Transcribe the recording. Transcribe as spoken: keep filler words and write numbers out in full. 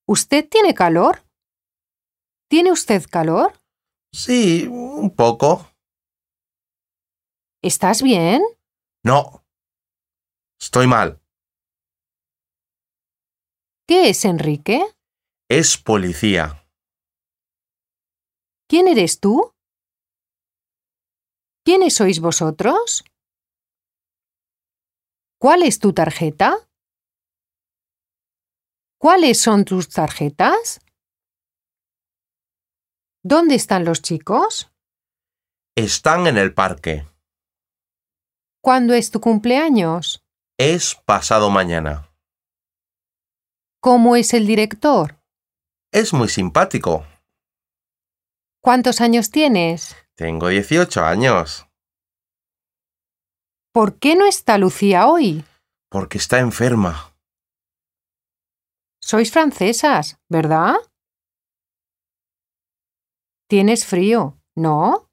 ¿Usted tiene calor? ¿Tiene usted calor? Sí, un poco. ¿Estás bien? No. Estoy mal. ¿Qué es Enrique? Es policía. ¿Quién eres tú? ¿Quiénes sois vosotros? ¿Cuál es tu tarjeta? ¿Cuáles son tus tarjetas? ¿Dónde están los chicos? Están en el parque. ¿Cuándo es tu cumpleaños? Es pasado mañana. ¿Cómo es el director? Es muy simpático. ¿Cuántos años tienes? Tengo dieciocho años. ¿Por qué no está Lucía hoy? Porque está enferma. Sois francesas, ¿verdad? Tienes frío, ¿no?